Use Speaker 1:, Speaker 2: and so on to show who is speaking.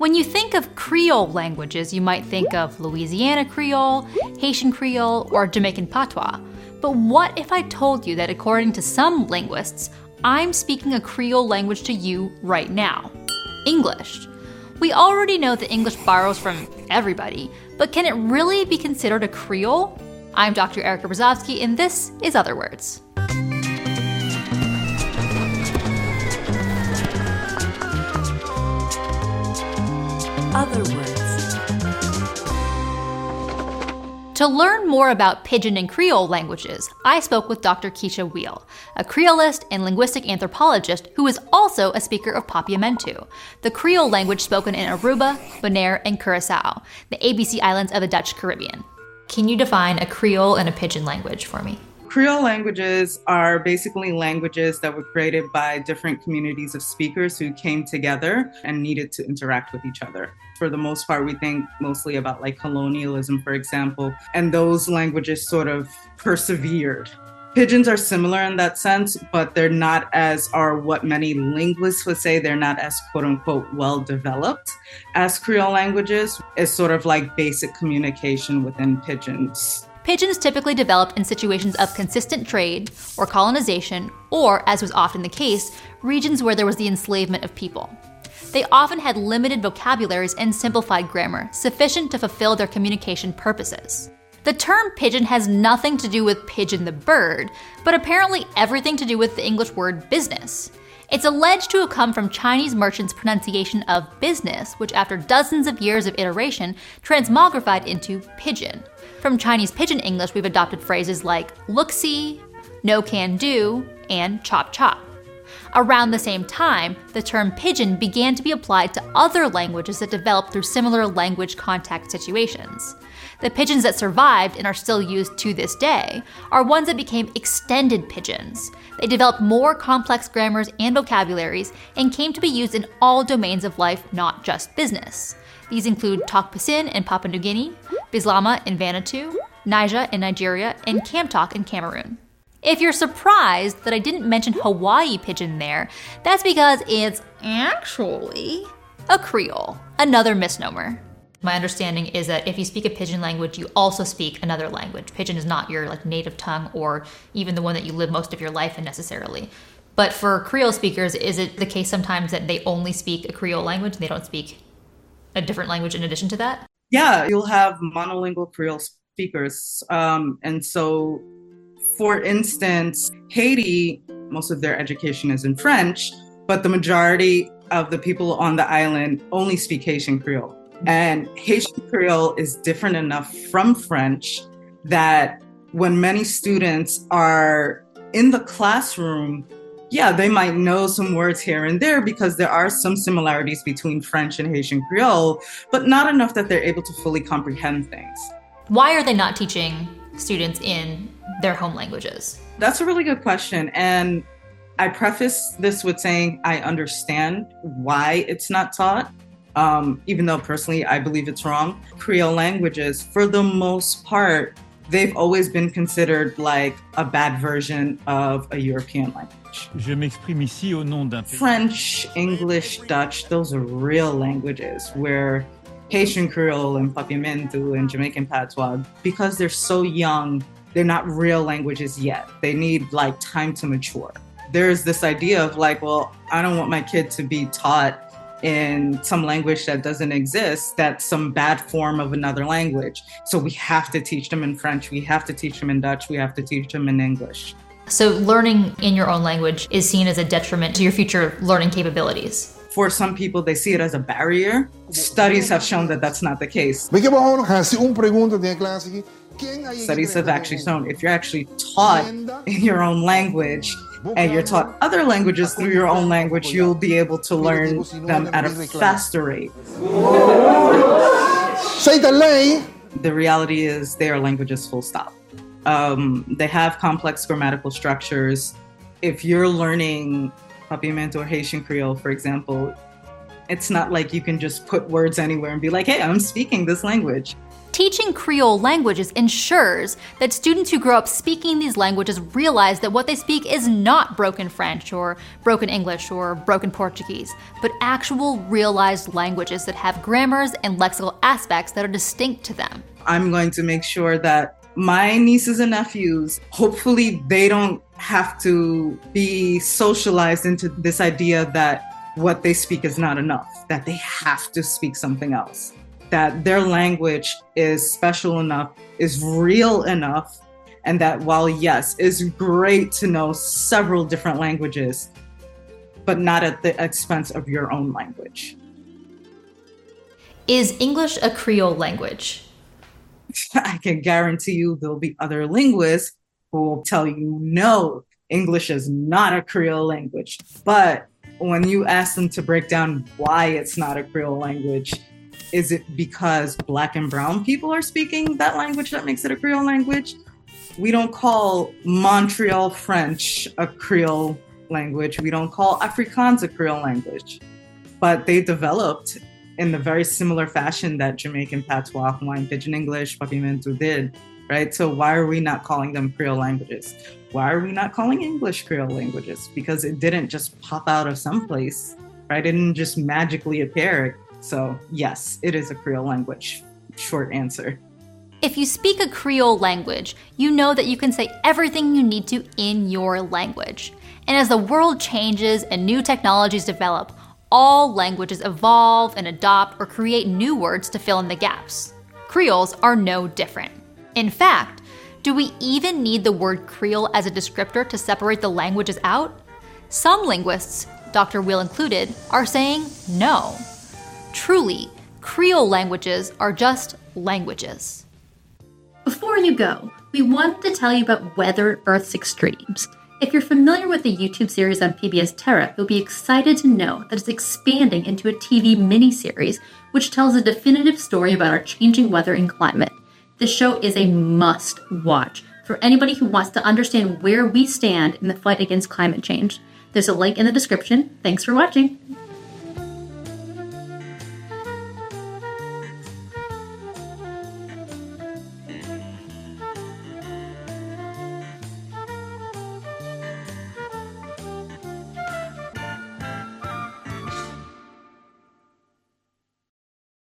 Speaker 1: When you think of Creole languages, you might think of Louisiana Creole, Haitian Creole, or Jamaican Patois. But what if I told you that according to some linguists, I'm speaking a Creole language to you right now? English. We already know that English borrows from everybody, but can it really be considered a Creole? I'm Dr. Erica Brzozowski, and this is Other Words. Other Words. To learn more about Pidgin and Creole languages, I spoke with Dr. Keisha Weil, a Creolist and linguistic anthropologist who is also a speaker of Papiamentu, the Creole language spoken in Aruba, Bonaire, and Curaçao, the ABC islands of the Dutch Caribbean. Can you define a Creole and a Pidgin language for me?
Speaker 2: Creole languages are basically languages that were created by different communities of speakers who came together and needed to interact with each other. For the most part, we think mostly about like colonialism, for example, and those languages sort of persevered. Pidgins are similar in that sense, but they're not are what many linguists would say, they're not as quote unquote well developed as Creole languages. It's sort of like basic communication within pidgins.
Speaker 1: Pidgins typically developed in situations of consistent trade or colonization, or, as was often the case, regions where there was the enslavement of people. They often had limited vocabularies and simplified grammar, sufficient to fulfill their communication purposes. The term pidgin has nothing to do with pigeon the bird, but apparently everything to do with the English word business. It's alleged to have come from Chinese merchants' pronunciation of business, which after dozens of years of iteration transmogrified into pidgin. From Chinese Pidgin English, we've adopted phrases like look-see, no can do, and chop chop. Around the same time, the term pidgin began to be applied to other languages that developed through similar language contact situations. The pidgins that survived and are still used to this day are ones that became extended pidgins. They developed more complex grammars and vocabularies and came to be used in all domains of life, not just business. These include Tok Pisin in Papua New Guinea, Bislama in Vanuatu, Naija in Nigeria, and Kamtok in Cameroon. If you're surprised that I didn't mention Hawaii Pidgin there, that's because it's actually a Creole, another misnomer. My understanding is that if you speak a Pidgin language, you also speak another language. Pidgin is not your native tongue or even the one that you live most of your life in necessarily. But for Creole speakers, is it the case sometimes that they only speak a Creole language and they don't speak a different language in addition to that?
Speaker 2: Yeah, you'll have monolingual Creole speakers. And so, for instance, Haiti, most of their education is in French, but the majority of the people on the island only speak Haitian Creole. And Haitian Creole is different enough from French that when many students are in the classroom, yeah, they might know some words here and there because there are some similarities between French and Haitian Creole, but not enough that they're able to fully comprehend things.
Speaker 1: Why are they not teaching students in their home languages?
Speaker 2: That's a really good question. And I preface this with saying I understand why it's not taught, even though personally I believe it's wrong. Creole languages, for the most part, they've always been considered like a bad version of a European language.
Speaker 3: Je m'exprime ici au nom d'un
Speaker 2: French, English, Dutch, those are real languages, where Haitian Creole and Papiamentu and Jamaican Patois, because they're so young, they're not real languages yet. They need time to mature. There's this idea of well, I don't want my kid to be taught in some language that doesn't exist, that's some bad form of another language. So we have to teach them in French, we have to teach them in Dutch, we have to teach them in English.
Speaker 1: So learning in your own language is seen as a detriment to your future learning capabilities.
Speaker 2: For some people, they see it as a barrier. Studies have shown that that's not the case. Studies have actually shown if you're actually taught in your own language and you're taught other languages through your own language, you'll be able to learn them at a faster rate. The reality is they are languages full stop. They have complex grammatical structures. If you're learning Papiamentu or Haitian Creole, for example, It's not like you can just put words anywhere and be like, hey, I'm speaking this language.
Speaker 1: Teaching Creole languages ensures that students who grow up speaking these languages realize that what they speak is not broken French or broken English or broken Portuguese, but actual realized languages that have grammars and lexical aspects that are distinct to them.
Speaker 2: I'm going to make sure that my nieces and nephews, hopefully they don't have to be socialized into this idea that what they speak is not enough, that they have to speak something else, that their language is special enough, is real enough, and that while, yes, it's great to know several different languages, but not at the expense of your own language.
Speaker 1: Is English a Creole language?
Speaker 2: I can guarantee you there'll be other linguists who will tell you, no, English is not a Creole language. But when you ask them to break down why it's not a Creole language, is it because Black and brown people are speaking that language that makes it a Creole language? We don't call Montreal French a Creole language. We don't call Afrikaans a Creole language. But they developed in the very similar fashion that Jamaican Patois, Hawaiian Pidgin English, Papiamentu did, right? So why are we not calling them Creole languages? Why are we not calling English Creole languages? Because it didn't just pop out of someplace, right? It didn't just magically appear. So yes, it is a Creole language. Short answer.
Speaker 1: If you speak a Creole language, you know that you can say everything you need to in your language. And as the world changes and new technologies develop, all languages evolve and adopt or create new words to fill in the gaps. Creoles are no different. In fact, do we even need the word Creole as a descriptor to separate the languages out? Some linguists, Dr. Weil included, are saying no. Truly, Creole languages are just languages.
Speaker 4: Before you go, we wanted to tell you about Weather Earth's Extremes. If you're familiar with the YouTube series on PBS Terra, you'll be excited to know that it's expanding into a TV miniseries, which tells a definitive story about our changing weather and climate. This show is a must-watch for anybody who wants to understand where we stand in the fight against climate change. There's a link in the description. Thanks for watching.